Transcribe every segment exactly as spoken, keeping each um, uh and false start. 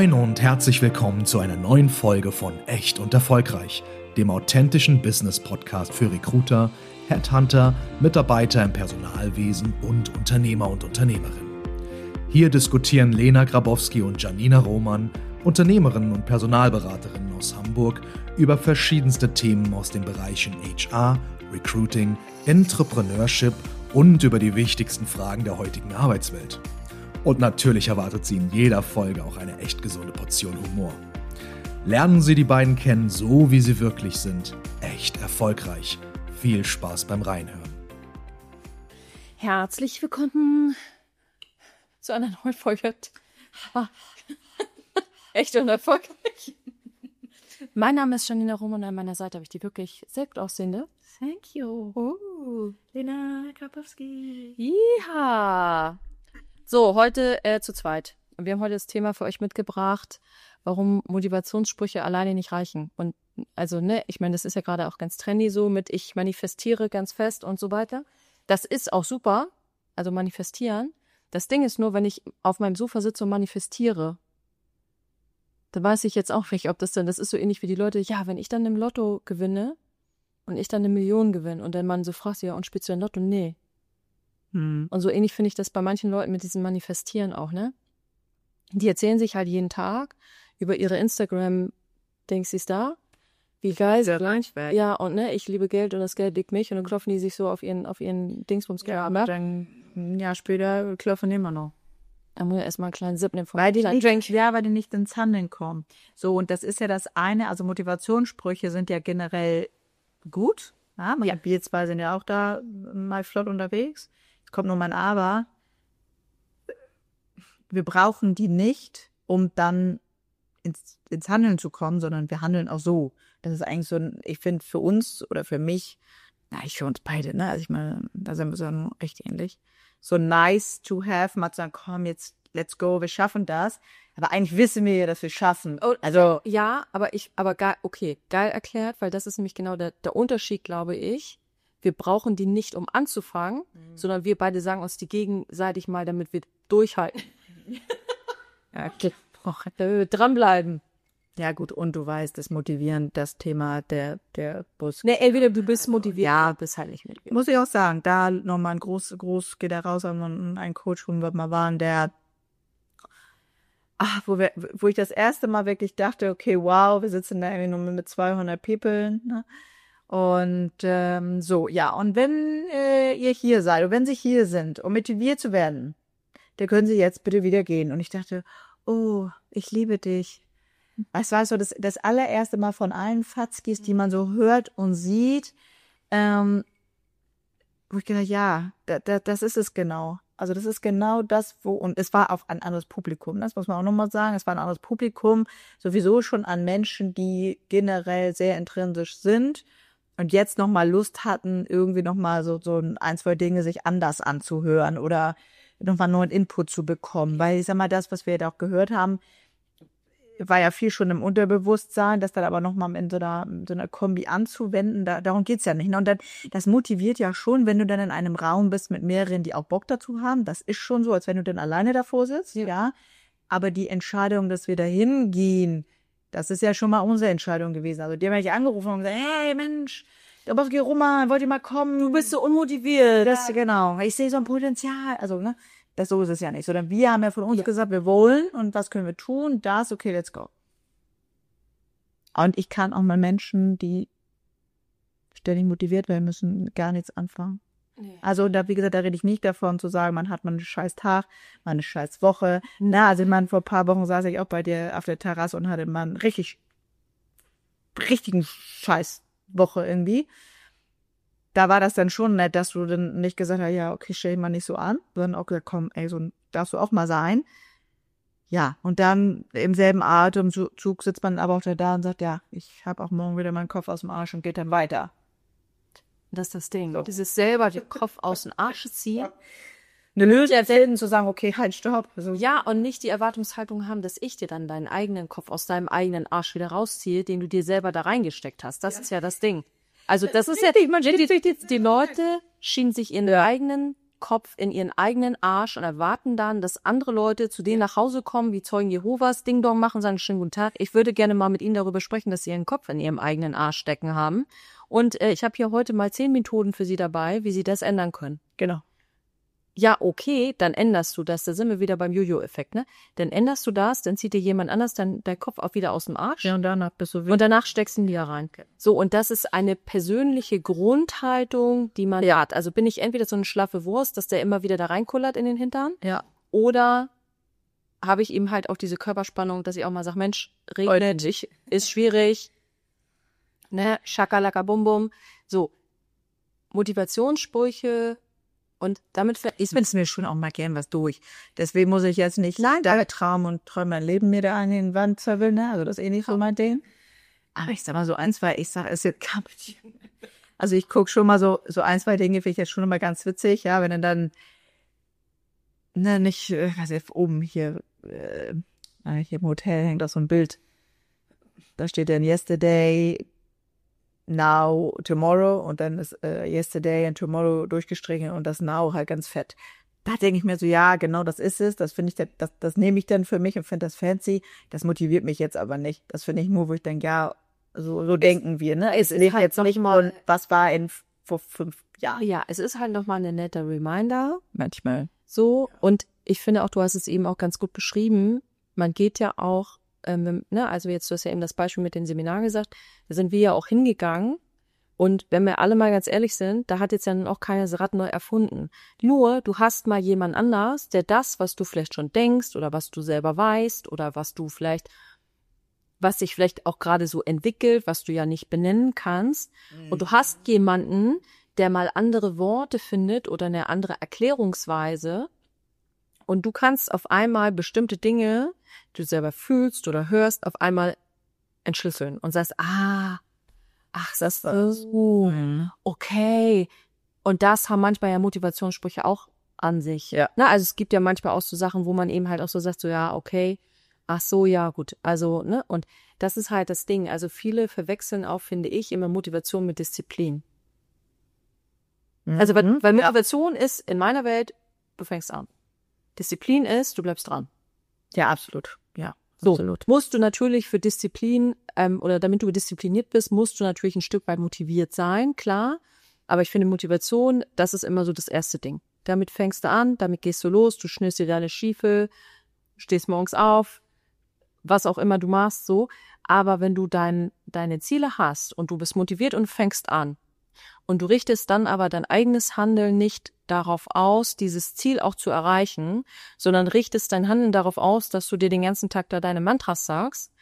Moin und herzlich willkommen zu einer neuen Folge von Echt und Erfolgreich, dem authentischen Business-Podcast für Recruiter, Headhunter, Mitarbeiter im Personalwesen und Unternehmer und Unternehmerinnen. Hier diskutieren Lena Grabowski und Janina Roman, Unternehmerinnen und Personalberaterinnen aus Hamburg, über verschiedenste Themen aus den Bereichen H R, Recruiting, Entrepreneurship und über die wichtigsten Fragen der heutigen Arbeitswelt. Und natürlich erwartet Sie in jeder Folge auch eine echt gesunde Portion Humor. Lernen Sie die beiden kennen, so wie sie wirklich sind. Echt erfolgreich. Viel Spaß beim Reinhören. Herzlich willkommen zu einer neuen Folge. Echt und erfolgreich. Mein Name ist Janina Roman und an meiner Seite habe ich die wirklich sehr gut aussehende. Thank you. Oh. Lena Grabowski. Ja. So, heute äh, zu zweit. Und wir haben heute das Thema für euch mitgebracht, warum Motivationssprüche alleine nicht reichen. Und also, ne, ich meine, das ist ja gerade auch ganz trendy so mit ich manifestiere ganz fest und so weiter. Das ist auch super, also manifestieren. Das Ding ist nur, wenn ich auf meinem Sofa sitze und manifestiere, dann weiß ich jetzt auch nicht, ob das dann, das ist so ähnlich wie die Leute, ja, wenn ich dann im Lotto gewinne und ich dann eine Million gewinne und dann man so fragt, ja, und spielst du ein Lotto? Nee. Hm. Und so ähnlich finde ich das bei manchen Leuten mit diesem Manifestieren auch, ne? Die erzählen sich halt jeden Tag über ihre Instagram-Dings, sie ist da, wie geil. Sehr reichwert. Ja, und ne, ich liebe Geld und das Geld liebt mich und dann klopfen die sich so auf ihren, auf ihren Dingsbums. Ja, aber dann ein Jahr später klopfen die immer noch. Da muss ich erstmal einen kleinen Sip nehmen. Weil die nicht, ja, weil die nicht ins Handeln kommen. So, und das ist ja das eine, also Motivationssprüche sind ja generell gut. Ja, ja. Wir zwei sind ja auch da mal flott unterwegs. Es kommt nur mein Aber. Wir brauchen die nicht, um dann ins, ins Handeln zu kommen, sondern wir handeln auch so. Das ist eigentlich so ein, ich finde für uns oder für mich, na, ich für uns beide, ne, also ich meine, da sind wir so recht ähnlich. So nice to have, mal zu sagen, komm, jetzt, let's go, wir schaffen das. Aber eigentlich wissen wir ja, dass wir schaffen. Oh, also ja, aber ich, aber geil, okay, geil erklärt, weil das ist nämlich genau der, der Unterschied, glaube ich. Wir brauchen die nicht, um anzufangen, mhm. sondern wir beide sagen uns die gegenseitig mal, damit wir durchhalten. Ja, okay. äh, dranbleiben. Ja gut, und du weißt, das Motivieren, das Thema der der Bus. Ne, entweder du bist motiviert, ja, bist halt nicht motiviert. Muss ich auch sagen, da nochmal ein groß, groß geht da raus an einen Coach, wo wir mal waren, der, ach, wo wir, wo ich das erste Mal wirklich dachte, okay, wow, wir sitzen da irgendwie nur mit zweihundert People, ne? Und ähm, so, ja, und wenn äh, ihr hier seid, und wenn sie hier sind, um motiviert zu werden, dann können sie jetzt bitte wieder gehen. Und ich dachte, oh, ich liebe dich. Es war so das, das allererste Mal von allen Fatzkis, die man so hört und sieht, ähm, wo ich gedacht, ja, da, da, das ist es genau. Also das ist genau das, wo, und es war auch ein anderes Publikum, das muss man auch nochmal sagen, es war ein anderes Publikum, sowieso schon an Menschen, die generell sehr intrinsisch sind und jetzt nochmal Lust hatten, irgendwie nochmal so, so ein, zwei Dinge sich anders anzuhören oder nochmal neuen Input zu bekommen, weil ich sag mal, das, was wir da auch gehört haben, war ja viel schon im Unterbewusstsein, das dann aber nochmal in so einer, so einer Kombi anzuwenden, da, darum geht's ja nicht. Und dann, das motiviert ja schon, wenn du dann in einem Raum bist mit mehreren, die auch Bock dazu haben, das ist schon so, als wenn du dann alleine davor sitzt, ja. ja. Aber die Entscheidung, dass wir da hingehen, das ist ja schon mal unsere Entscheidung gewesen. Also die haben mich angerufen und gesagt, hey Mensch, Grabowski Roman, wollt ihr mal kommen? Du bist so unmotiviert. Das, ja. Genau, ich sehe so ein Potenzial, also, ne. Das, so ist es ja nicht. Sondern wir haben ja von uns ja. gesagt, wir wollen und was können wir tun? Das, okay, let's go. Und ich kann auch mal Menschen, die ständig motiviert werden müssen, gar nichts anfangen. Nee. Also, da, wie gesagt, da rede ich nicht davon zu sagen, man hat mal einen scheiß Tag, mal eine scheiß Woche. Na, also, ich meine, vor ein paar Wochen saß ich auch bei dir auf der Terrasse und hatte mal einen richtig, richtigen scheiß Woche irgendwie. Da war das dann schon nett, dass du dann nicht gesagt hast, ja, okay, stell dich mal nicht so an, sondern auch gesagt, komm, ey, so darfst du auch mal sein. Ja, und dann im selben Atemzug sitzt man aber auch da und sagt, ja, ich habe auch morgen wieder meinen Kopf aus dem Arsch und geht dann weiter. Das ist das Ding. So. Dieses selber den Kopf aus dem Arsch ziehen. Eine Lösung erzählen, zu sagen, okay, halt, stopp. Also, ja, und nicht die Erwartungshaltung haben, dass ich dir dann deinen eigenen Kopf aus deinem eigenen Arsch wieder rausziehe, den du dir selber da reingesteckt hast. Das ja. ist ja das Ding. Also das, das ist ja, die, die, die Leute schienen sich ihren eigenen Kopf in ihren eigenen Arsch und erwarten dann, dass andere Leute zu denen nach Hause kommen, wie Zeugen Jehovas, Ding Dong machen, sagen schönen guten Tag. Ich würde gerne mal mit Ihnen darüber sprechen, dass Sie Ihren Kopf in Ihrem eigenen Arsch stecken haben. Und äh, ich habe hier heute mal zehn Methoden für Sie dabei, wie Sie das ändern können. Genau. Ja, okay, dann änderst du das. Da sind wir wieder beim Jojo-Effekt, ne? Dann änderst du das, dann zieht dir jemand anders dann dein Kopf auch wieder aus dem Arsch. Ja, und danach bist du Und danach steckst du ihn wieder rein. So, und das ist eine persönliche Grundhaltung, die man ja hat. Also bin ich entweder so eine schlaffe Wurst, dass der immer wieder da reinkullert in den Hintern, Ja. oder habe ich eben halt auch diese Körperspannung, dass ich auch mal sage, Mensch, regnet dich, ist schwierig, ne, Schakalaka Bum Bum. So, Motivationssprüche. Und damit ich wünsche mir schon auch mal gern was durch. Deswegen muss ich jetzt nicht da Traum und träume mein Leben mir da an den Wand zerwillen, ne? Also das ist eh nicht so mein Ding. Aber ich sag mal so ein, zwei, ich sag, es ist jetzt, also ich gucke schon mal so, so ein, zwei Dinge finde ich jetzt schon immer ganz witzig, ja, wenn er dann, ne, nicht, äh, weiß ich, oben hier, äh, hier im Hotel hängt auch so ein Bild. Da steht dann yesterday, now, tomorrow und dann ist äh, yesterday and tomorrow durchgestrichen und das now halt ganz fett. Da denke ich mir so, ja, genau das ist es. Das finde ich, das, das nehme ich dann für mich und finde das fancy. Das motiviert mich jetzt aber nicht. Das finde ich nur, wo ich denke, ja, so, so denken wir, ne? Es ist halt jetzt nicht mal, was war in vor fünf Jahren. Ja, es ist halt nochmal ein netter Reminder. Manchmal. So, und ich finde auch, du hast es eben auch ganz gut beschrieben. Man geht ja auch Ähm, ne, also jetzt, du hast ja eben das Beispiel mit den Seminaren gesagt, da sind wir ja auch hingegangen und wenn wir alle mal ganz ehrlich sind, da hat jetzt ja auch keiner das Rad neu erfunden. Nur, du hast mal jemand anders, der das, was du vielleicht schon denkst oder was du selber weißt oder was du vielleicht, was sich vielleicht auch gerade so entwickelt, was du ja nicht benennen kannst mhm. und du hast jemanden, der mal andere Worte findet oder eine andere Erklärungsweise. Und du kannst auf einmal bestimmte Dinge, die du selber fühlst oder hörst, auf einmal entschlüsseln und sagst, ah, ach, das ist so, okay. Und das haben manchmal ja Motivationssprüche auch an sich. Ja. Na, also es gibt ja manchmal auch so Sachen, wo man eben halt auch so sagt, so ja, okay, ach so, ja, gut. Also, ne, und das ist halt das Ding. Also viele verwechseln auch, finde ich, immer Motivation mit Disziplin. Mhm. Also, weil, weil Motivation ja. ist in meiner Welt, du fängst an. Disziplin ist, du bleibst dran. Ja, absolut. Ja, so, absolut. Musst du natürlich für Disziplin, ähm, oder damit du diszipliniert bist, musst du natürlich ein Stück weit motiviert sein, klar. Aber ich finde Motivation, das ist immer so das erste Ding. Damit fängst du an, damit gehst du los, du schnürst dir deine Stiefel, stehst morgens auf, was auch immer du machst, so. Aber wenn du dein, deine Ziele hast und du bist motiviert und fängst an, und du richtest dann aber dein eigenes Handeln nicht darauf aus, dieses Ziel auch zu erreichen, sondern richtest dein Handeln darauf aus, dass du dir den ganzen Tag da deine Mantras sagst,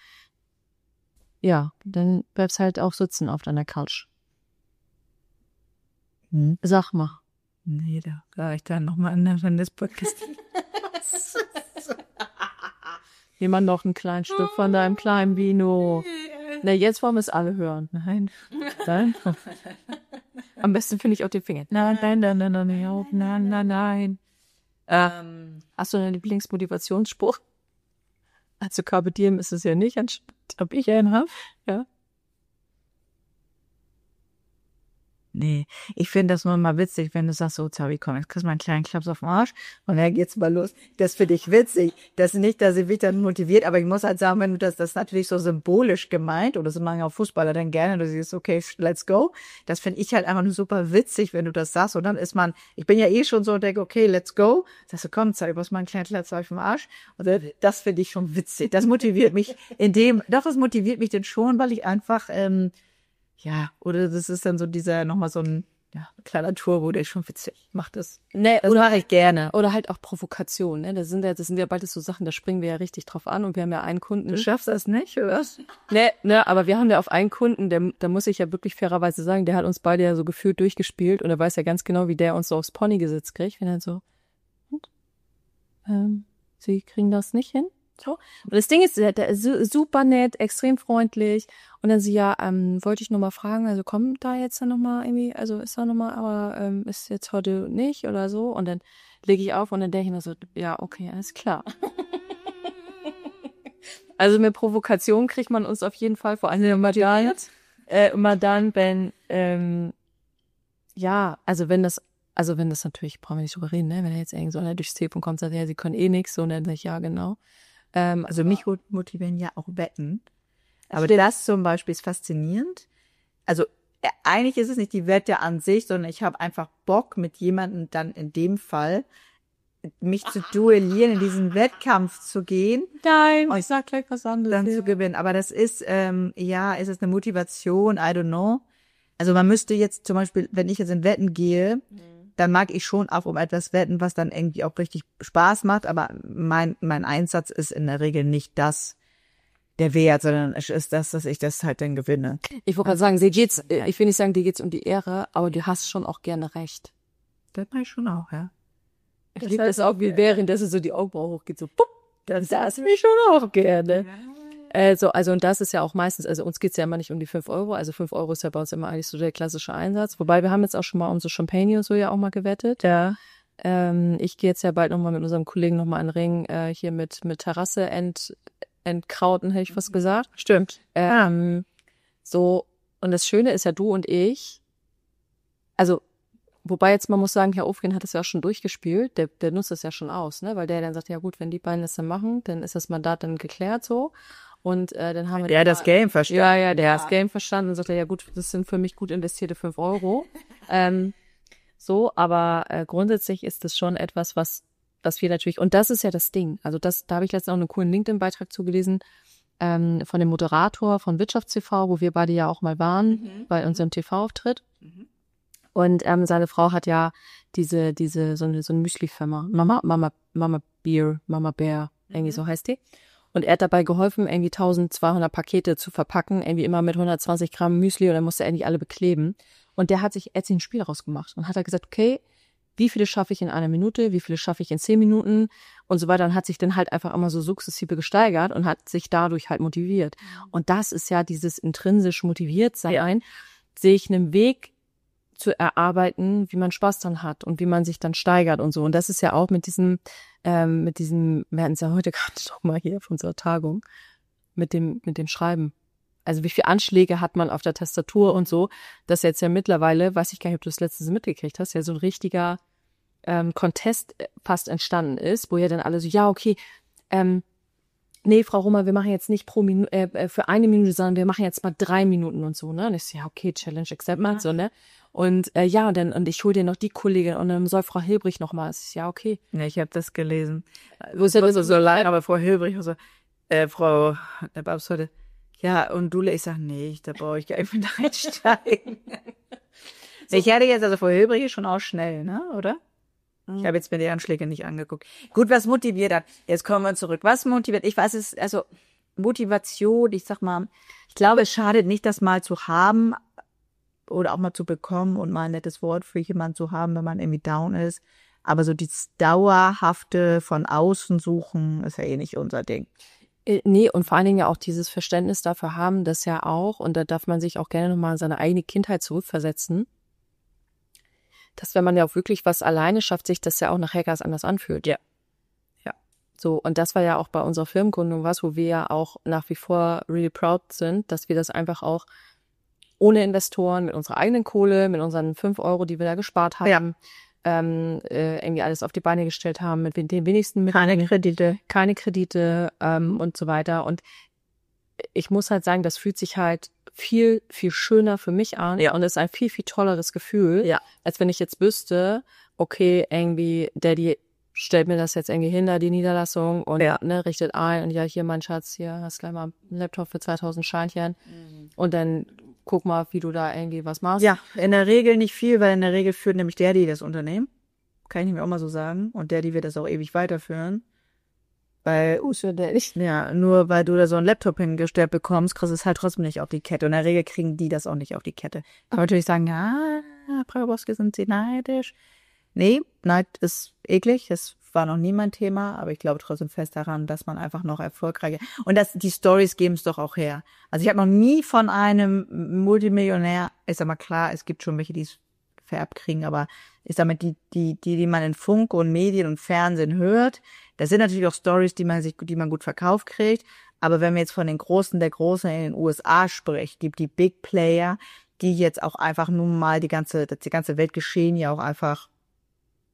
ja, dann bleibst halt auch sitzen auf deiner Couch. Hm. Sag mal. Nee, da sag ich dann nochmal an, wenn das Podcast. Jemand noch einen kleinen Stück von deinem kleinen Vino. Na, jetzt wollen wir es alle hören. Nein. Nein. Am besten finde ich auch den Finger. Nein, nein, nein, nein, nein, nein, nein, nein, nein. Ähm, hast du einen Lieblingsmotivationsspruch? Also Carpe Diem ist es ja nicht, ob ich einen habe? Ja. Nee, ich finde das nur mal witzig, wenn du sagst, so, Zabi, komm, jetzt kriegst du mal einen kleinen Klaps auf den Arsch und dann geht's mal los. Das finde ich witzig. Das ist nicht, dass ich mich dann motiviert, aber ich muss halt sagen, wenn du das, das ist natürlich so symbolisch gemeint, oder das machen auch Fußballer dann gerne, du siehst, okay, let's go. Das finde ich halt einfach nur super witzig, wenn du das sagst und dann ist man, ich bin ja eh schon so und denke, okay, let's go. Sagst du, komm, Zabi, brauchst mal einen kleinen Klaps auf den Arsch. Und das finde ich schon witzig. Das motiviert mich in dem, doch, das motiviert mich denn schon, weil ich einfach, ähm, ja, oder das ist dann so dieser, nochmal so ein, ja, kleiner Turbo, der ist schon witzig. Macht das. Nee, das mache ich gerne. Oder halt auch Provokation, ne? Das sind ja, das sind ja bald so Sachen, da springen wir ja richtig drauf an und wir haben ja einen Kunden. Du schaffst das nicht, oder was? Nee, ne, aber wir haben ja auf einen Kunden, der, da muss ich ja wirklich fairerweise sagen, der hat uns beide ja so gefühlt durchgespielt und er weiß ja ganz genau, wie der uns so aufs Pony gesetzt kriegt, wenn er so, und, ähm, Sie kriegen das nicht hin? So. Und das Ding ist, der ist super nett, extrem freundlich. Und dann sie, ja, ähm, wollte ich nur mal fragen, also kommt da jetzt dann nochmal irgendwie, also ist da nochmal, aber ähm, ist jetzt heute nicht oder so? Und dann lege ich auf und dann denke ich mir so, ja, okay, alles klar. Also mit Provokation kriegt man uns auf jeden Fall, vor allem immer dann, äh, immer dann, wenn, ähm, ja, also wenn das Also wenn das natürlich, brauchen wir nicht drüber reden, ne? Wenn er jetzt irgendwie so einer durchs Telefon kommt und sagt, ja, sie können eh nichts, so, und dann sage ich, ja, genau. Ähm, Also mich motivieren ja auch Wetten. Aber Stimmt. das zum Beispiel ist faszinierend. Also äh, eigentlich ist es nicht die Wette an sich, sondern ich habe einfach Bock, mit jemandem dann in dem Fall mich zu duellieren, in diesen Wettkampf zu gehen. Nein, Und ich sag gleich was anderes. dann zu gewinnen. Aber das ist, ähm, ja, ist es eine Motivation? I don't know. Also man müsste jetzt zum Beispiel, wenn ich jetzt in Wetten gehe, dann mag ich schon auch um etwas wetten, was dann irgendwie auch richtig Spaß macht. Aber mein mein Einsatz ist in der Regel nicht das, der Wert, sondern es ist das, dass ich das halt dann gewinne. Ich wollte gerade sagen, dir geht's, ich will nicht sagen, dir geht's um die Ehre, aber du hast schon auch gerne recht. Das mache ich schon auch, ja. Ich liebe das auch, wie währenddessen so die Augenbraue hochgeht, so, pupp, das das mich schon auch gerne. Also, also, und das ist ja auch meistens, also uns geht's ja immer nicht um die fünf Euro, also fünf Euro ist ja bei uns immer eigentlich so der klassische Einsatz, wobei wir haben jetzt auch schon mal um so Champagne und so ja auch mal gewettet. Ja. Ähm, ich gehe jetzt ja bald nochmal mit unserem Kollegen nochmal in den Ring, äh, hier mit, mit Terrasse ent, entkrauten, hätte ich fast gesagt. Stimmt. Ähm, so, und das Schöne ist ja, du und ich, also, wobei jetzt man muss sagen, Herr Ofgen hat es ja auch schon durchgespielt, der, der nutzt es ja schon aus, ne, weil der dann sagt, ja gut, wenn die beiden das dann machen, dann ist das Mandat dann geklärt so, und äh, dann haben wir... Der hat das Game verstanden. Ja, ja, der hat das Game verstanden und sagt, ja gut, das sind für mich gut investierte fünf Euro. ähm, so, aber äh, grundsätzlich ist das schon etwas, was, was wir natürlich, und das ist ja das Ding, also das, da habe ich letztens auch einen coolen LinkedIn-Beitrag zugelesen, ähm, von dem Moderator von Wirtschafts-T V, wo wir beide ja auch mal waren, mhm. bei unserem T V-Auftritt. Mhm. Und ähm, seine Frau hat ja diese, diese, so eine, so eine Müsli-Firma. Mama, Mama, Mama Beer, Mama Bear, irgendwie mhm. so heißt die. Und er hat dabei geholfen, irgendwie zwölfhundert Pakete zu verpacken, irgendwie immer mit hundertzwanzig Gramm Müsli, und dann musste er irgendwie alle bekleben. Und der hat sich, er hat sich ein Spiel rausgemacht und hat er gesagt, okay, wie viele schaffe ich in einer Minute, wie viele schaffe ich in zehn Minuten und so weiter, und hat sich dann halt einfach immer so sukzessive gesteigert und hat sich dadurch halt motiviert. Und das ist ja dieses intrinsisch motiviert sein, ja. Sehe ich einen Weg zu erarbeiten, wie man Spaß dran hat und wie man sich dann steigert und so. Und das ist ja auch mit diesem, ähm, mit diesem, wir hatten es ja heute gerade doch mal hier von unserer Tagung, mit dem, mit dem Schreiben. Also wie viele Anschläge hat man auf der Tastatur und so, dass jetzt ja mittlerweile, weiß ich gar nicht, ob du das letztens mitgekriegt hast, ja so ein richtiger ähm, Contest fast entstanden ist, wo ja dann alle so, ja, okay, ähm, nee, Frau Rummer, wir machen jetzt nicht pro Minute, äh, für eine Minute, sondern wir machen jetzt mal drei Minuten und so, ne? Und ich so, ja, okay, Challenge accepted, ja. so, ne? Und äh, ja, und dann, und ich hole dir noch die Kollegin und dann soll Frau Hilbrich noch mal. Ich so, ja, okay. Ja, ich habe das gelesen. Wo ist ja das so, so leid? Aber Frau Hilbrich, also, äh, Frau, der Babs heute, ja, und Dule, ich sag, nee, da brauche ich gar nicht mit einsteigen. so. Ich hatte jetzt, also Frau Hilbrich ist schon auch schnell, ne, oder? Mhm. Ich habe jetzt mir die Anschläge nicht angeguckt. Gut, was motiviert hat? Jetzt kommen wir zurück. Was motiviert? Ich weiß es, also Motivation, ich sag mal, ich glaube, es schadet nicht, das mal zu haben oder auch mal zu bekommen und mal ein nettes Wort für jemanden zu haben, wenn man irgendwie down ist. Aber so dieses dauerhafte von außen suchen ist ja eh nicht unser Ding. Nee, und vor allen Dingen ja auch dieses Verständnis dafür haben, dass ja auch, und da darf man sich auch gerne nochmal in seine eigene Kindheit zurückversetzen, dass wenn man ja auch wirklich was alleine schafft, sich das ja auch nachher ganz anders anfühlt. Ja. Ja. So, und das war ja auch bei unserer Firmengründung was, wo wir ja auch nach wie vor really proud sind, dass wir das einfach auch ohne Investoren, mit unserer eigenen Kohle, mit unseren fünf Euro, die wir da gespart haben, ja. ähm, äh, irgendwie alles auf die Beine gestellt haben, mit den wenigsten Mitteln. Keine Kredite. Keine Kredite ähm, und so weiter. Und ich muss halt sagen, das fühlt sich halt viel, viel schöner für mich an. Ja. Und es ist ein viel, viel tolleres Gefühl, ja. als wenn ich jetzt wüsste, okay, irgendwie, Daddy stellt mir das jetzt irgendwie hinter die Niederlassung und ja. ne, richtet ein und ja, hier, mein Schatz, hier, hast gleich mal einen Laptop für zweitausend Scheinchen mhm. und dann guck mal, wie du da irgendwie was machst. Ja, in der Regel nicht viel, weil in der Regel führt nämlich Daddy das Unternehmen. Kann ich mir auch mal so sagen. Und Daddy wird das auch ewig weiterführen. Weil, uh, für Daddy. Ja, nur weil du da so einen Laptop hingestellt bekommst, kriegst du es halt trotzdem nicht auf die Kette. Und in der Regel kriegen die das auch nicht auf die Kette. Kann man natürlich sagen, ja, Brauerboske, sind sie neidisch? Nee, Neid ist eklig, das war noch nie mein Thema, aber ich glaube trotzdem fest daran, dass man einfach noch erfolgreicher, und das, die Stories geben es doch auch her. Also ich habe noch nie von einem Multimillionär, ich sag mal klar, es gibt schon welche, die es vererbt kriegen, aber ich sag mal, die, die, die, die man in Funk und Medien und Fernsehen hört, das sind natürlich auch Stories, die man sich, die man gut verkauft kriegt, aber wenn wir jetzt von den Großen der Großen in den U S A sprechen, gibt die Big Player, die jetzt auch einfach nun mal die ganze, das die ganze Weltgeschehen ja auch einfach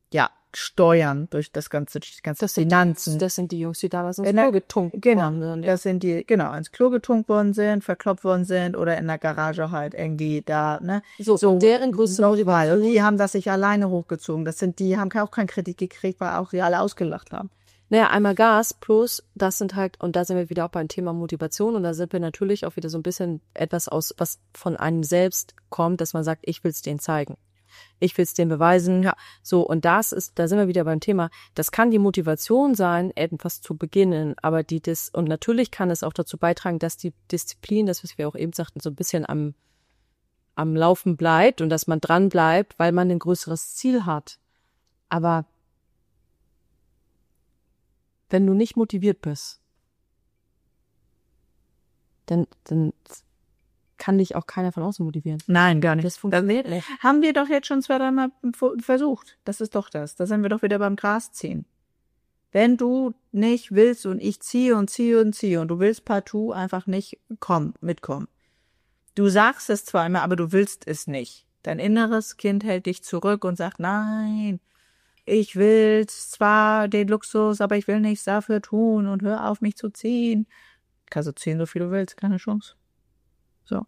ja, steuern durch das ganze, die ganze Das sind, Finanzen. das sind die Jungs, die damals ins In der- Klo getunkt Genau, worden sind. Ja. das sind die, genau, ins Klo getunkt worden sind, verkloppt worden sind oder in der Garage halt irgendwie da, ne? So, so deren größte Motivation. Die haben das sich alleine hochgezogen. Das sind, die haben auch keinen Kredit gekriegt, weil auch sie alle ausgelacht haben. Naja, einmal Gas plus, das sind halt, und da sind wir wieder auch beim Thema Motivation und da sind wir natürlich auch wieder so ein bisschen etwas aus, was von einem selbst kommt, dass man sagt, ich will es denen zeigen. Ich will es denen beweisen. Ja. So, und das ist, da sind wir wieder beim Thema, das kann die Motivation sein, etwas zu beginnen, aber die, das, und natürlich kann es auch dazu beitragen, dass die Disziplin, das, was wir auch eben sagten, so ein bisschen am, am Laufen bleibt und dass man dran bleibt, weil man ein größeres Ziel hat. Aber wenn du nicht motiviert bist, dann, dann kann dich auch keiner von außen motivieren. Nein, gar nicht. Das funktioniert nicht. Haben wir doch jetzt schon zwei, dreimal versucht. Das ist doch das. Da sind wir doch wieder beim Gras ziehen. Wenn du nicht willst und ich ziehe und ziehe und ziehe und du willst partout einfach nicht kommen, mitkommen. Du sagst es zwar immer, aber du willst es nicht. Dein inneres Kind hält dich zurück und sagt, nein, ich will zwar den Luxus, aber ich will nichts dafür tun und hör auf, mich zu ziehen. Kannst du ziehen, so viel du willst, keine Chance. So.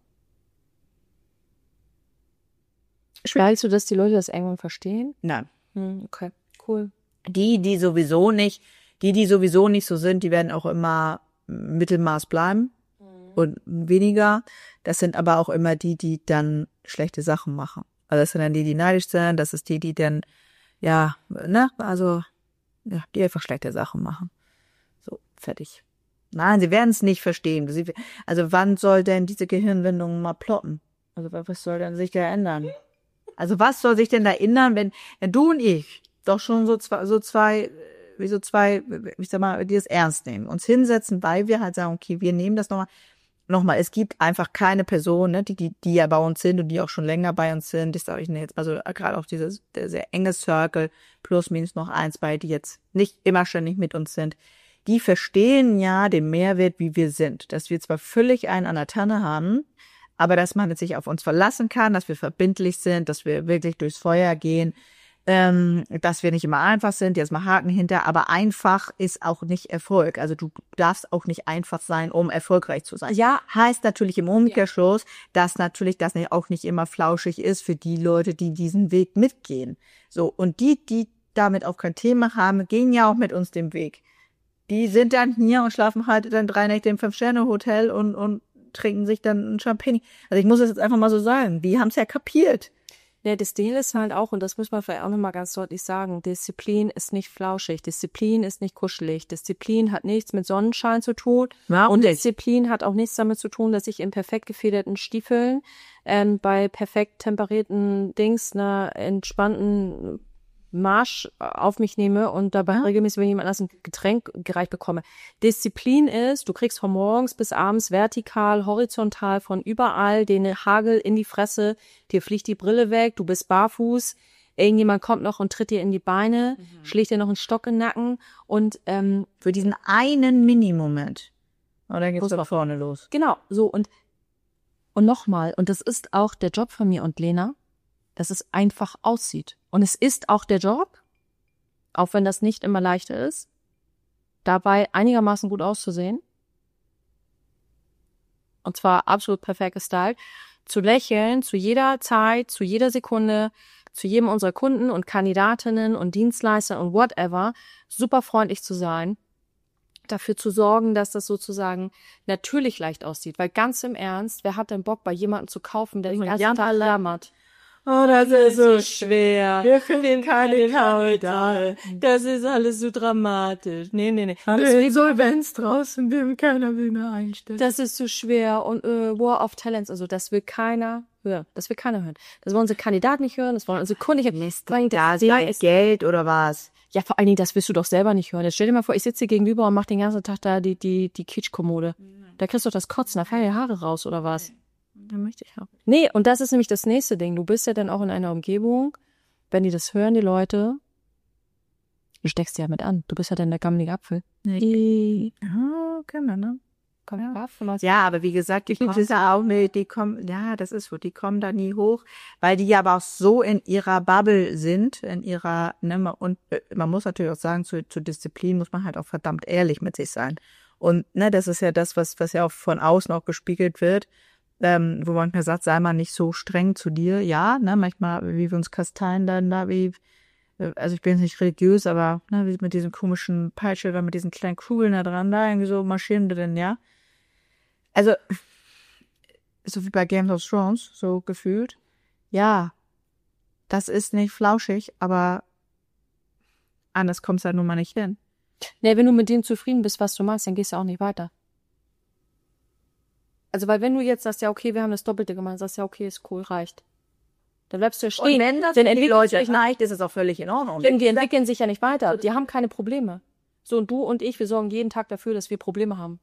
Meinst du, dass die Leute das irgendwann verstehen? Nein. Hm, okay, cool. Die, die sowieso nicht, die, die sowieso nicht so sind, die werden auch immer Mittelmaß bleiben mhm. und weniger. Das sind aber auch immer die, die dann schlechte Sachen machen. Also das sind dann die, die neidisch sind, das ist die, die dann, ja, ne, also, ja, die einfach schlechte Sachen machen. So, fertig. Nein, sie werden es nicht verstehen. Sie, also wann soll denn diese Gehirnwindung mal ploppen? Also was soll denn sich da ändern? Also was soll sich denn da ändern, wenn, wenn du und ich doch schon so zwei, so zwei, wie so zwei, ich sag mal, die es ernst nehmen, uns hinsetzen, weil wir halt sagen, okay, wir nehmen das nochmal, nochmal, es gibt einfach keine Person, ne, die, die, die ja bei uns sind und die auch schon länger bei uns sind, das sage ich jetzt, also gerade auch dieses, der sehr enge Circle, plus minus noch eins bei, die jetzt nicht immer ständig mit uns sind, die verstehen ja den Mehrwert, wie wir sind, dass wir zwar völlig einen an der Tanne haben, aber dass man sich auf uns verlassen kann, dass wir verbindlich sind, dass wir wirklich durchs Feuer gehen, ähm, dass wir nicht immer einfach sind, jetzt mal Haken hinter, aber einfach ist auch nicht Erfolg. Also du darfst auch nicht einfach sein, um erfolgreich zu sein. Ja, heißt natürlich im Umkehrschluss, dass natürlich das nicht, auch nicht immer flauschig ist für die Leute, die diesen Weg mitgehen. So, und die, die damit auch kein Thema haben, gehen ja auch mit uns den Weg. Die sind dann hier und schlafen halt dann drei Nächte im Fünf-Sterne-Hotel und, und trinken sich dann ein Champagner. Also ich muss es jetzt einfach mal so sagen, die haben es ja kapiert. Ja, das Ding ist halt auch, und das muss man vielleicht auch nochmal ganz deutlich sagen, Disziplin ist nicht flauschig, Disziplin ist nicht kuschelig, Disziplin hat nichts mit Sonnenschein zu tun ja, und nicht. Disziplin hat auch nichts damit zu tun, dass ich in perfekt gefederten Stiefeln ähm, bei perfekt temperierten Dings, einer entspannten Marsch auf mich nehme und dabei ja. regelmäßig, wenn jemand anders ein Getränk gereicht bekomme. Disziplin ist, du kriegst von morgens bis abends vertikal, horizontal von überall den Hagel in die Fresse, dir fliegt die Brille weg, du bist barfuß, irgendjemand kommt noch und tritt dir in die Beine, mhm. schlägt dir noch einen Stock in den Nacken und ähm, für diesen einen Mini-Moment. Und dann geht's von vorne los. Genau, so und und nochmal, und das ist auch der Job von mir und Lena, dass es einfach aussieht. Und es ist auch der Job, auch wenn das nicht immer leicht ist, dabei einigermaßen gut auszusehen. Und zwar absolut perfekt gestylt. Zu lächeln, zu jeder Zeit, zu jeder Sekunde, zu jedem unserer Kunden und Kandidatinnen und Dienstleister und whatever, super freundlich zu sein, dafür zu sorgen, dass das sozusagen natürlich leicht aussieht. Weil ganz im Ernst, wer hat denn Bock, bei jemandem zu kaufen, der den ganzen Tag jammert? Oh, das ist so schwer. Wir finden keine Kapital. Das ist alles so dramatisch. Nee, nee, nee. Alle Insolvenz draußen, wir keiner will mehr einstellen. Das ist so schwer. Und äh, War of Talents, also das will keiner hören. Das will keiner hören. Das wollen unsere Kandidaten nicht hören, das wollen unsere Kunden nicht hören. Mist, da ist Geld oder was? Ja, vor allen Dingen, das willst du doch selber nicht hören. Jetzt stell dir mal vor, ich sitze hier gegenüber und mach den ganzen Tag da die, die, die Kitschkommode. Da kriegst du doch das Kotzen, da fallen die Haare raus, oder was? Dann möchte ich auch. Nee, und das ist nämlich das nächste Ding. Du bist ja dann auch in einer Umgebung, wenn die das hören, die Leute, du steckst die ja mit an. Du bist ja dann der gammelige Apfel. Nee. Ah, können wir, ne? Kommt ja. Von ja, aber wie gesagt, die kommen ja auch mit, die kommen, ja, das ist so, die kommen da nie hoch, weil die aber auch so in ihrer Bubble sind, in ihrer, ne, und man muss natürlich auch sagen, zu, zu Disziplin muss man halt auch verdammt ehrlich mit sich sein. Und ne, das ist ja das, was, was ja auch von außen auch gespiegelt wird, ähm, wo man mir sagt, sei mal nicht so streng zu dir, ja, ne, manchmal, wie wir uns kasteien dann da, wie, also ich bin jetzt nicht religiös, aber ne, wie mit diesem komischen Peitsche oder mit diesen kleinen Kugeln da dran, da irgendwie so marschieren die denn, ja. Also, so wie bei Game of Thrones, so gefühlt. Ja, das ist nicht flauschig, aber anders kommst du halt nun mal nicht hin. Nee, wenn du mit dem zufrieden bist, was du machst, dann gehst du auch nicht weiter. Also, weil wenn du jetzt sagst, ja, okay, wir haben das Doppelte gemacht, sagst ja, okay, ist cool, reicht. Dann bleibst du ja stehen. Und wenn das für die Leute reicht, ist es auch völlig in Ordnung. Denn die entwickeln sich ja nicht weiter. Die haben keine Probleme. So, und du und ich, wir sorgen jeden Tag dafür, dass wir Probleme haben.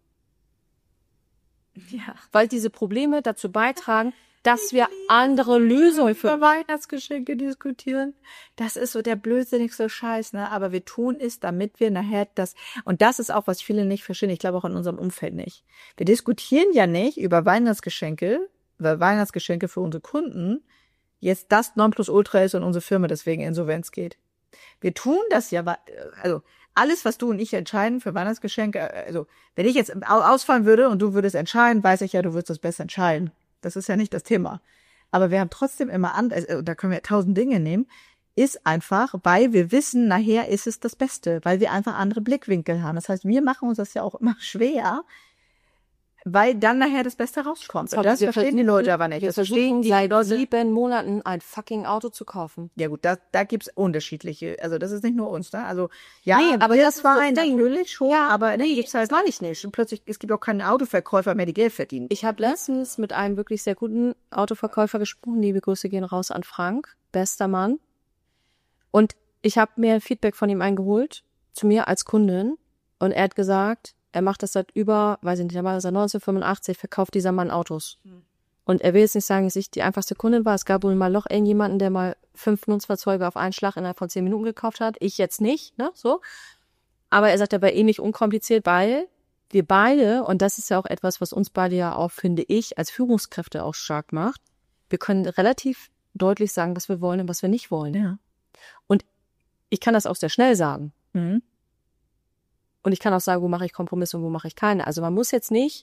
Ja. Weil diese Probleme dazu beitragen, dass wir andere Lösungen für über Weihnachtsgeschenke diskutieren. Das ist so der blödsinnigste Scheiß, ne? Aber wir tun es, damit wir nachher das, und das ist auch, was viele nicht verstehen, ich glaube auch in unserem Umfeld nicht. Wir diskutieren ja nicht über Weihnachtsgeschenke, weil Weihnachtsgeschenke für unsere Kunden jetzt das Nonplusultra ist und unsere Firma deswegen Insolvenz geht. Wir tun das ja, also alles, was du und ich entscheiden für Weihnachtsgeschenke, also wenn ich jetzt ausfallen würde und du würdest entscheiden, weiß ich ja, du würdest das besser entscheiden. Das ist ja nicht das Thema. Aber wir haben trotzdem immer an, also, da können wir tausend Dinge nehmen, ist einfach, weil wir wissen, nachher ist es das Beste, weil wir einfach andere Blickwinkel haben. Das heißt, wir machen uns das ja auch immer schwer, weil dann nachher das Beste rauskommt. Das, das verstehen die Leute aber nicht. Wir das verstehen die seit sieben Monaten ein fucking Auto zu kaufen. Ja gut, da, da gibt's unterschiedliche, also das ist nicht nur uns, ne? Also ja, nee, aber das war ein natürlich schon, ja, aber nee, gibt's halt, das meine ich nicht. Und plötzlich, es gibt auch keinen Autoverkäufer mehr, die Geld verdienen. Ich habe letztens mit einem wirklich sehr guten Autoverkäufer gesprochen. Liebe Grüße gehen raus an Frank, bester Mann. Und ich habe mir Feedback von ihm eingeholt, zu mir als Kundin. Und er hat gesagt, er macht das seit über, weiß ich nicht, seit neunzehnhundertfünfundachtzig verkauft dieser Mann Autos. Hm. Und er will jetzt nicht sagen, dass ich die einfachste Kundin war. Es gab wohl mal noch irgendjemanden, der mal fünf Nutzfahrzeuge auf einen Schlag innerhalb von zehn Minuten gekauft hat. Ich jetzt nicht, ne, so. Aber er sagt, er war eh nicht unkompliziert, weil wir beide, und das ist ja auch etwas, was uns beide ja auch, finde ich, als Führungskräfte auch stark macht, wir können relativ deutlich sagen, was wir wollen und was wir nicht wollen. Ja. Und ich kann das auch sehr schnell sagen. Mhm. Und ich kann auch sagen, wo mache ich Kompromisse und wo mache ich keine. Also man muss jetzt nicht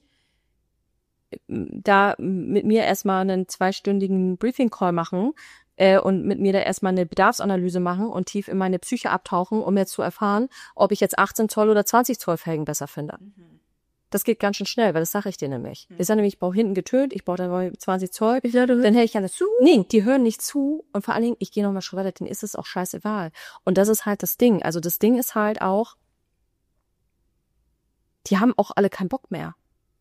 da mit mir erstmal einen zweistündigen Briefing-Call machen äh, und mit mir da erstmal eine Bedarfsanalyse machen und tief in meine Psyche abtauchen, um jetzt zu erfahren, ob ich jetzt achtzehn Zoll oder zwanzig Zoll Felgen besser finde. Mhm. Das geht ganz schön schnell, weil das sage ich dir nämlich. Mhm. Ich sage nämlich, ich brauche hinten getönt, ich brauche dann zwanzig Zoll, ich dachte, dann höre ich alles zu. Nee, die hören nicht zu und vor allen Dingen, ich gehe nochmal schon weiter, denen ist es auch scheißegal. Und das ist halt das Ding. Also das Ding ist halt auch, die haben auch alle keinen Bock mehr.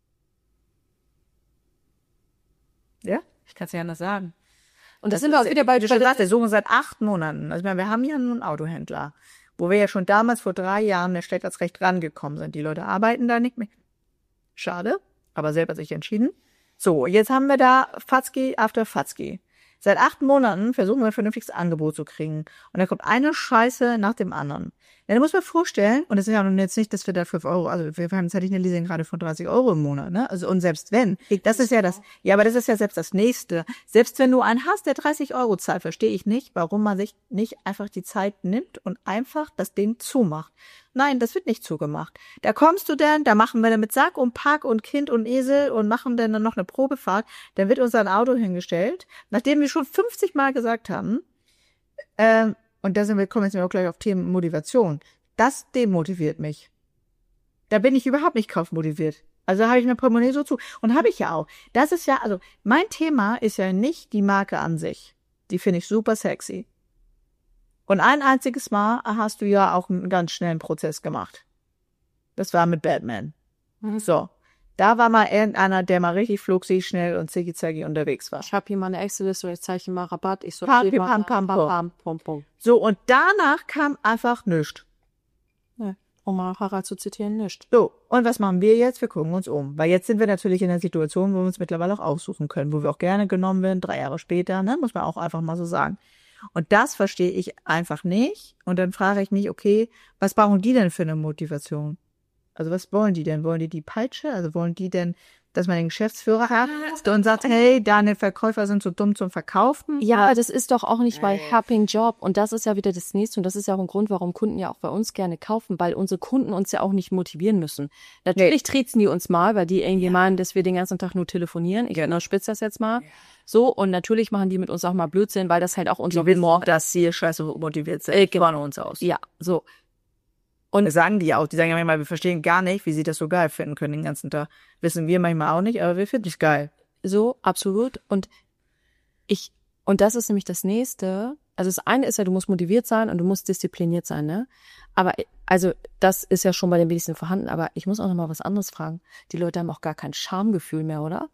Ja, ich kann es ja anders sagen. Und das, das sind wir auch wieder bei, du schon sagst, wir suchen seit acht Monaten. Also wir haben ja nun einen Autohändler, wo wir ja schon damals vor drei Jahren der Stadt als Recht rangekommen sind. Die Leute arbeiten da nicht mehr. Schade, aber selber sich entschieden. So, jetzt haben wir da Fatzki after Fatzki. Seit acht Monaten versuchen wir ein vernünftiges Angebot zu kriegen. Und da kommt eine Scheiße nach dem anderen. Ja, da muss man vorstellen, und das ist ja nun jetzt nicht, dass wir da fünf Euro, also wir haben jetzt hatte ich eine Leasing gerade von dreißig Euro im Monat, ne? Also, und selbst wenn, das ist ja das, ja, aber das ist ja selbst das Nächste. Selbst wenn du einen hast, der dreißig Euro zahlt, verstehe ich nicht, warum man sich nicht einfach die Zeit nimmt und einfach das Ding zumacht. Nein, das wird nicht zugemacht. Da kommst du dann, da machen wir dann mit Sack und Pack und Kind und Esel und machen dann noch eine Probefahrt. Dann wird uns ein Auto hingestellt, nachdem wir schon fünfzig Mal gesagt haben, ähm, und da sind wir, kommen jetzt auch gleich auf Themen Motivation. Das demotiviert mich. Da bin ich überhaupt nicht kaufmotiviert. Also habe ich mein Portemonnaie so zu. Und habe ich ja auch. Das ist ja, also mein Thema ist ja nicht die Marke an sich. Die finde ich super sexy. Und ein einziges Mal hast du ja auch einen ganz schnellen Prozess gemacht. Das war mit Batman. Mhm. So. Da war mal irgendeiner, der mal richtig flugsig, schnell und ziggy-zaggy unterwegs war. Ich habe hier mal eine Excel-Liste und ich zeige mal Rabatt. Ich so, pam, pam, pam, pam, pam, pam. So, und danach kam einfach nichts. Ja, um mal Harald zu zitieren, nichts. So, und was machen wir jetzt? Wir gucken uns um. Weil jetzt sind wir natürlich in der Situation, wo wir uns mittlerweile auch aussuchen können, wo wir auch gerne genommen werden, drei Jahre später, ne, muss man auch einfach mal so sagen. Und das verstehe ich einfach nicht. Und dann frage ich mich, okay, was brauchen die denn für eine Motivation? Also was wollen die denn? Wollen die die Peitsche? Also wollen die denn, dass man den Geschäftsführer hat und sagt, hey, deine Verkäufer sind so dumm zum Verkaufen? Ja, aber das ist doch auch nicht mal helping Job. Und das ist ja wieder das Nächste. Und das ist ja auch ein Grund, warum Kunden ja auch bei uns gerne kaufen, weil unsere Kunden uns ja auch nicht motivieren müssen. Natürlich nee. treten die uns mal, weil die irgendwie ja. meinen, dass wir den ganzen Tag nur telefonieren. Ich genau. spitze das jetzt mal. Ja. So, und natürlich machen die mit uns auch mal Blödsinn, weil das halt auch unser Humor, dass sie scheiße motiviert sind. Äh, von uns aus. Ja, so. Und das sagen die auch. Die sagen ja manchmal, wir verstehen gar nicht, wie sie das so geil finden können den ganzen Tag. Wissen wir manchmal auch nicht, aber wir finden es geil. So, absolut. Und ich, und das ist nämlich das Nächste. Also das eine ist ja, du musst motiviert sein und du musst diszipliniert sein, ne? Aber, also, das ist ja schon bei den wenigsten vorhanden. Aber ich muss auch noch mal was anderes fragen. Die Leute haben auch gar kein Schamgefühl mehr, oder?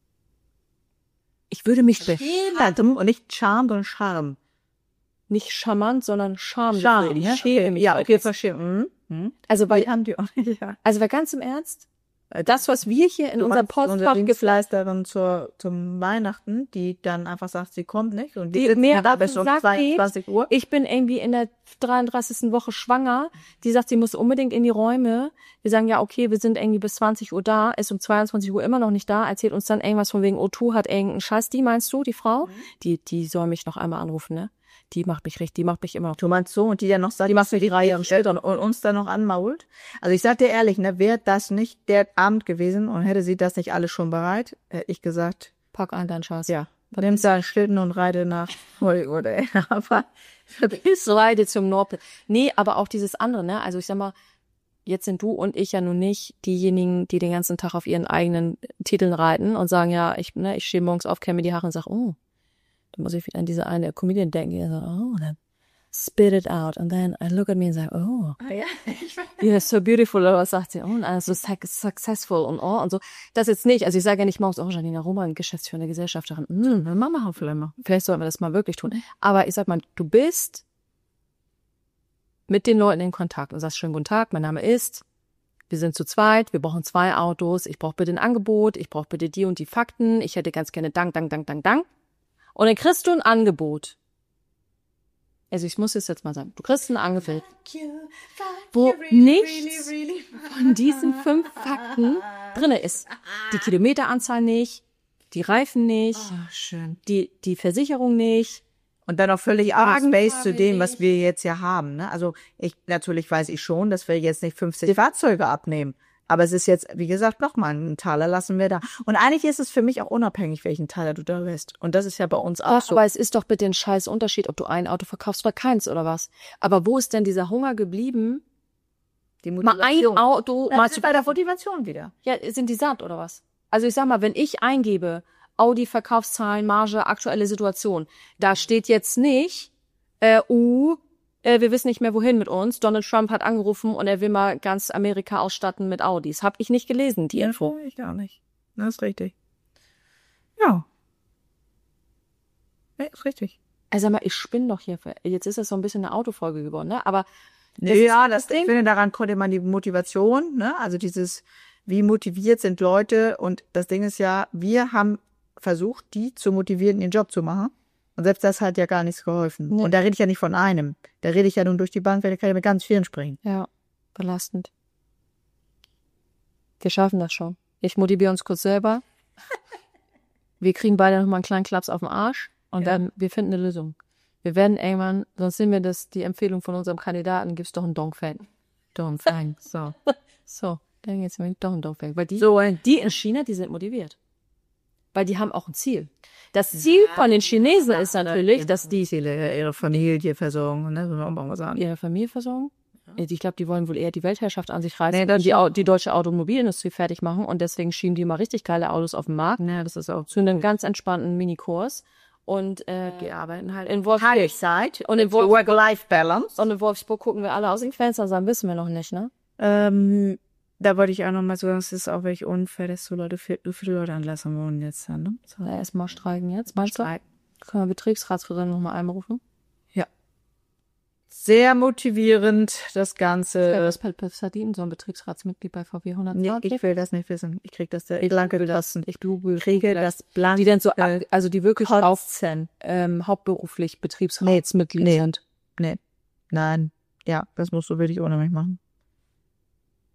Ich würde mich beschämen. Und nicht Charme, sondern Charme. Nicht charmant, sondern Charme. Charme, ja? Schäme. Ja, okay, verstehen. Mhm. Also, weil, die haben die auch nicht, ja. Also, weil ganz im Ernst, das, was wir hier in unserem Podcast Dienstleisterin zur, zum Weihnachten, die dann einfach sagt, sie kommt nicht und die, die mehr da bis um zweiundzwanzig Uhr. Ich bin irgendwie in der dreiunddreißigsten Woche schwanger. Die sagt, sie muss unbedingt in die Räume. Wir sagen, ja, okay, wir sind irgendwie bis zwanzig Uhr da, ist um zweiundzwanzig Uhr immer noch nicht da, erzählt uns dann irgendwas von wegen O zwei hat irgendeinen Scheiß. Die meinst du, die Frau? Mhm. Die, die soll mich noch einmal anrufen, ne? Die macht mich richtig, die macht mich immer. Du meinst so, und die dann noch sagt, die macht mir die Reihe am Schild und, und uns dann noch anmault. Also ich sag dir ehrlich, ne, wäre das nicht der Abend gewesen und hätte sie das nicht alles schon bereit, hätte ich gesagt, pack an deinen Scheiß. Ja. Dann nimmst du einen Stilden und reite nach Hollywood, ey. Aber bis reite zum Nordpol. Nee, aber auch dieses andere, ne? Also ich sag mal, jetzt sind du und ich ja nun nicht diejenigen, die den ganzen Tag auf ihren eigenen Titeln reiten und sagen, ja, ich, ne, ich stehe morgens auf, kämme mir die Haare und sag, oh, da muss ich wieder an diese eine Comedian denken, die so, oh, then spit it out. And then I look at me and say, oh, oh ja. you're so beautiful. Oder was sagt sie? Oh, and so successful und oh, und so. Das jetzt nicht. Also ich sage ja nicht morgens, oh, Janina Roman, geschäftsführende Gesellschafterin. Hm, Mama machen vielleicht mal. Vielleicht sollten wir das mal wirklich tun. Aber ich sag mal, du bist mit den Leuten in Kontakt und sagst, schönen guten Tag, mein Name ist, wir sind zu zweit, wir brauchen zwei Autos, ich brauche bitte ein Angebot, ich brauche bitte die und die Fakten, ich hätte ganz gerne Dank, Dank, Dank, Dank, Dank. Und dann kriegst du ein Angebot. Also ich muss es jetzt mal sagen. Du kriegst ein Angebot, wo nichts von diesen fünf Fakten drinne ist. Die Kilometeranzahl nicht, die Reifen nicht, oh, schön. Die, die Versicherung nicht. Und dann auch völlig out of space zu dem, was wir jetzt ja haben. Ne? Also ich natürlich weiß ich schon, dass wir jetzt nicht fünfzig Fahrzeuge abnehmen. Aber es ist jetzt, wie gesagt, nochmal einen Taler lassen wir da. Und eigentlich ist es für mich auch unabhängig, welchen Taler du da lässt. Und das ist ja bei uns auch Ach, so. Aber es ist doch bitte ein scheiß Unterschied, ob du ein Auto verkaufst oder keins oder was. Aber wo ist denn dieser Hunger geblieben? Die Motivation. Mal ein Auto. Das ist bei der Motivation wieder. Ja, sind die satt oder was? Also ich sag mal, wenn ich eingebe, Audi Verkaufszahlen, Marge, aktuelle Situation, da steht jetzt nicht, äh, uh, wir wissen nicht mehr, wohin mit uns. Donald Trump hat angerufen und er will mal ganz Amerika ausstatten mit Audis. Hab ich nicht gelesen, die Info. Ja, ich auch nicht. Das ist richtig. Ja. Ja, ist richtig. Also sag mal, ich spinne doch hier. Für, jetzt ist das so ein bisschen eine Autofolge geworden, ne? Aber das ja, das, das ich finde, daran konnte man die Motivation, ne? Also dieses, wie motiviert sind Leute. Und das Ding ist ja, wir haben versucht, die zu motivieren, ihren Job zu machen. Und selbst das hat ja gar nichts geholfen. Nee. Und da rede ich ja nicht von einem. Da rede ich ja nun durch die Bank, weil ich kann ja mit ganz vielen sprechen. Ja, belastend. Wir schaffen das schon. Ich motiviere uns kurz selber. Wir kriegen beide nochmal einen kleinen Klaps auf den Arsch und ja. werden, wir finden eine Lösung. Wir werden irgendwann, sonst sind wir das, die Empfehlung von unserem Kandidaten, gibt's doch einen Dongfang. Dongfang, so. So, dann geht's mir doch einen Dongfang. Weil die, so, die in China, die sind motiviert. Weil die haben auch ein Ziel. Das Ziel ja, von den Chinesen ist natürlich, dass die ihre Familie versorgen, ne, soll man auch mal sagen. Ihre Familie versorgen? Ja. Ich glaube, die wollen wohl eher die Weltherrschaft an sich reißen nee, und die, die deutsche Automobilindustrie fertig machen und deswegen schieben die mal richtig geile Autos auf den Markt. Ja, das ist auch zu einem ganz entspannten Minikurs. Und äh, die arbeiten halt in Wolfsburg. Und in Wolfsburg Work-Life-Balance. Und in Wolfsburg gucken wir alle aus dem Fenster und sagen, wissen wir noch nicht, ne? Ähm, da wollte ich auch noch mal sagen, es ist auch wirklich unfair, dass so Leute, für, für die Leute anlassen wurden jetzt. Ne? So. Ja, erstmal streiken jetzt. Meinst du? Können wir Betriebsratsversammlung noch mal einberufen? Ja. Sehr motivierend, das Ganze. Was verdient so ein Betriebsratsmitglied bei V W hundert? Nee, ich will das nicht wissen. Ich krieg das, ich lange das, ich du kriege das blank. Die denn so, also die wirklich auch ähm, hauptberuflich Betriebsratsmitglied nee, sind? Nee, nein. Ja, das musst du wirklich ohne mich machen.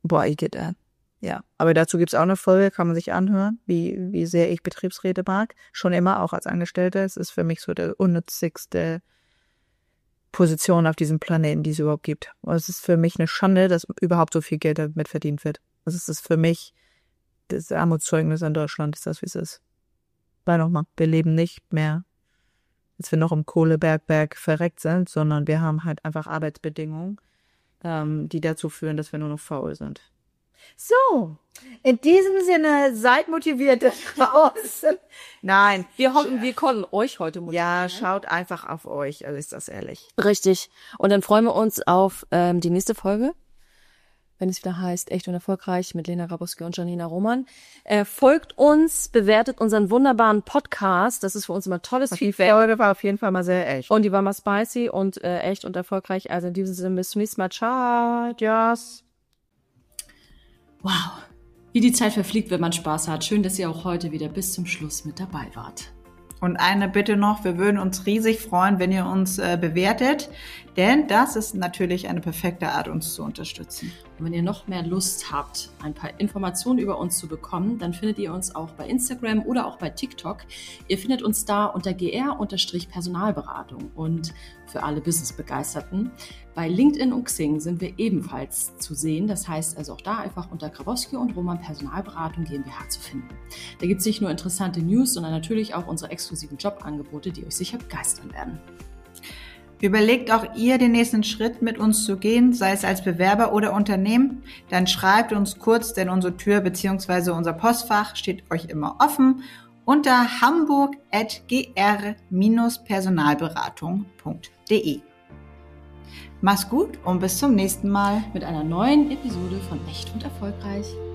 Boah, I get that. Ja, aber dazu gibt's auch eine Folge, kann man sich anhören, wie, wie sehr ich Betriebsräte mag. Schon immer, auch als Angestellter. Es ist für mich so der unnützigste Position auf diesem Planeten, die es überhaupt gibt. Und es ist für mich eine Schande, dass überhaupt so viel Geld damit verdient wird. Also es ist für mich das Armutszeugnis in Deutschland, ist das, wie es ist. Weil nochmal, wir leben nicht mehr, als wir noch im Kohlebergwerk verreckt sind, sondern wir haben halt einfach Arbeitsbedingungen, ähm, die dazu führen, dass wir nur noch faul sind. So, in diesem Sinne, seid motiviert da draußen. Nein. Wir hoffen, wir konnten euch heute motivieren. Ja, schaut einfach auf euch, also ist das ehrlich. Richtig. Und dann freuen wir uns auf ähm, die nächste Folge, wenn es wieder heißt, echt und erfolgreich mit Lena Rabuski und Janina Roman. Äh, folgt uns, bewertet unseren wunderbaren Podcast. Das ist für uns immer tolles Die Feedback. Folge war auf jeden Fall mal sehr echt. Und die war mal spicy und äh, echt und erfolgreich. Also in diesem Sinne, bis zum nächsten Mal. Ciao. Tschüss. Wow, wie die Zeit verfliegt, wenn man Spaß hat. Schön, dass ihr auch heute wieder bis zum Schluss mit dabei wart. Und eine Bitte noch, wir würden uns riesig freuen, wenn ihr uns äh, bewertet, denn das ist natürlich eine perfekte Art, uns zu unterstützen. Und wenn ihr noch mehr Lust habt, ein paar Informationen über uns zu bekommen, dann findet ihr uns auch bei Instagram oder auch bei TikTok. Ihr findet uns da unter G R Personalberatung und für alle Business-Begeisterten. Bei LinkedIn und Xing sind wir ebenfalls zu sehen. Das heißt also auch da einfach unter Grabowski und Roman Personalberatung GmbH zu finden. Da gibt es nicht nur interessante News, sondern natürlich auch unsere exklusiven Jobangebote, die euch sicher begeistern werden. Überlegt auch ihr, den nächsten Schritt mit uns zu gehen, sei es als Bewerber oder Unternehmen, dann schreibt uns kurz, denn unsere Tür bzw. unser Postfach steht euch immer offen unter hamburg at g r personalberatung punkt d e. Mach's gut und bis zum nächsten Mal Mit einer neuen Episode von Echt und Erfolgreich.